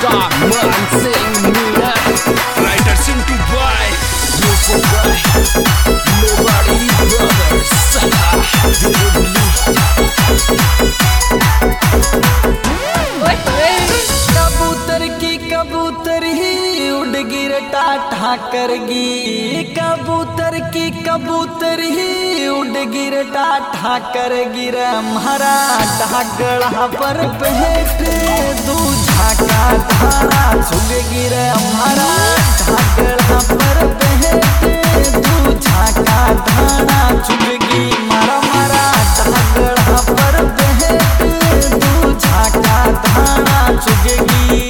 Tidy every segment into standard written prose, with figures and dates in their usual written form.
Rockstar Man Singh Meena Writer Sintu Boy Yusuf Boy Nobody Brothers Salah Dilli कबूतर ही उड़ गिर टाटा करगी कबूतर ही उड़ गिर टाटा कर गिर हमारा ढागड़ा पर पेट दू झाका धारा झुक गिर हमारा ढागड़ा पर पेट दू झाका धारा झुकगी मारा मारा ढागड़ा पर पेट दू झाका धारा झुकगी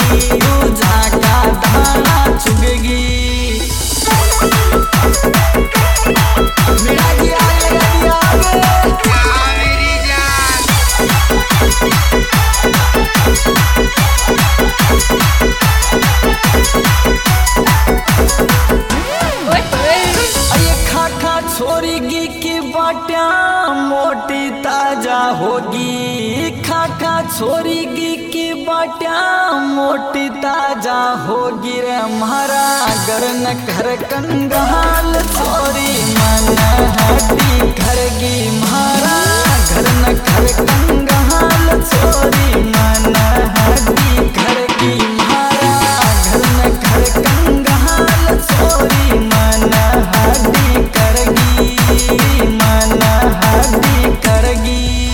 छोरीगी की बाटिया मोटी ताजा होगी खाका छोरीगी की बाटिया मोटी ताजा होगी रे हमारा घर न घर कंगाल छोरी मन हड्डी घरगी मारा घर न घर कंगाल छोरी मन हड्डी घरगी मारा घर न घर कंगाल छोरी मन हड्डी करगी मन हड्डी करगी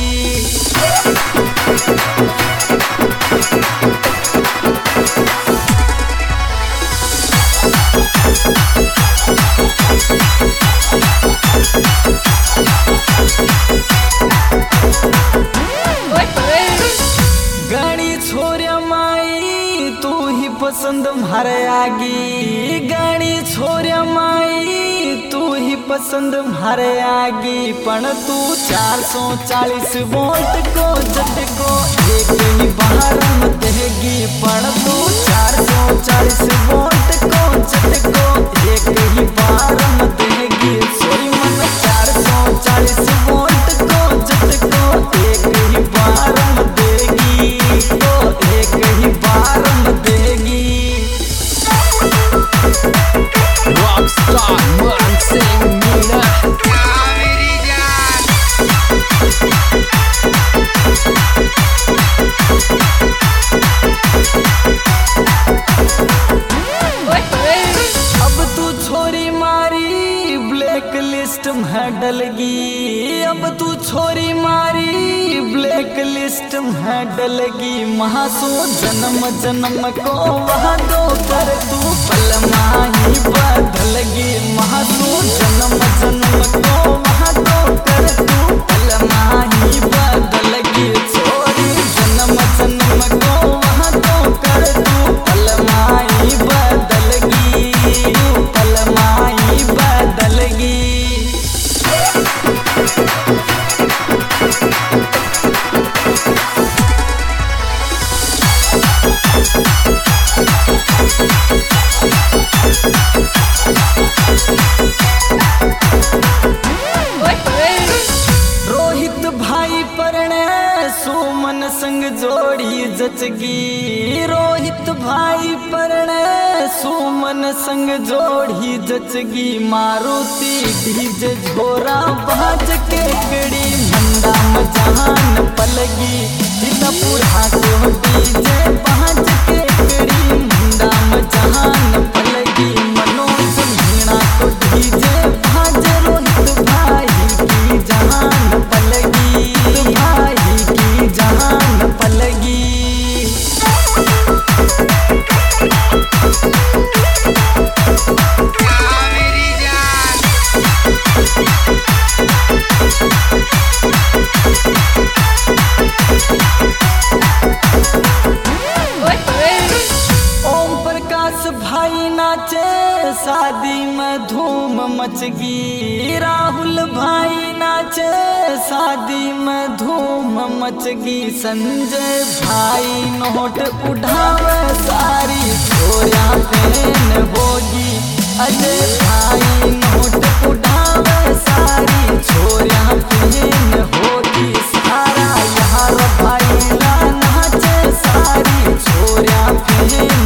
गाड़ी छोरिया माई तू ही पसंद मारे आगी गाड़ी छोरिया माई तू ही पसंद मारे आगी पण तू 440 वोल्ट को झटको एक ही बाहर मत देगी पण तू 440 वोल्ट को झटको एक ही बाहर मत देगी सोई मन 440 वोल्ट को झटको एक ही बाहर मत देगी तो एक ही बार मत देगी Rockstar Man Singh Meena मेरी जान अब तू छोरी मारी ब्लैक लिस्ट में डलगी अब तू छोरी मारी ब्लैक लिस्ट में डलगी महासो जन्म जन्म को वहाँ दो कर तू पल माही बदलगी महासो जन्म जन्म को वहाँ दो कर तू पल माही बदलगी छोरी जन्म जन्म को वहाँ दो कर तू पल माही बदलगी पल माही बदलगी रोहित भाई परणे सुमन संग जोड़ी जचगी रोहित भाई परणे सुमन संग जोड़ी जचगी मारुति डीजे झोरा बाज के कड़ी मंदा मजान पलगी सीतापुरा को डीजे बाज के कड़ी मंदा मजान पलगी मनोज मीणा को डीजे बाज रोहित भाई की जहान पलगी भाई की जहान पलगी मेरी जान ओम प्रकाश भाई नाचे शादी में धूम मचगी राहुल भाई नाचे शादी में धूम मचगी संजय भाई नोट उठावे सारी छोरिया पेन होगी अजय भाई नोट उठावे सारी छोरिया पेन होगी सारा यार भाई नाचे सारी छोरिया पेन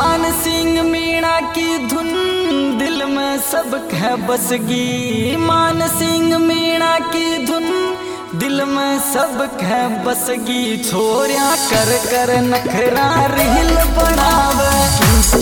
मान सिंह मीणा की धुन दिल में सब कह बसगी। मान सिंह मीणा की धुन दिल में सब कह बसगी। छोरिया कर कर नखरा रील बनावे।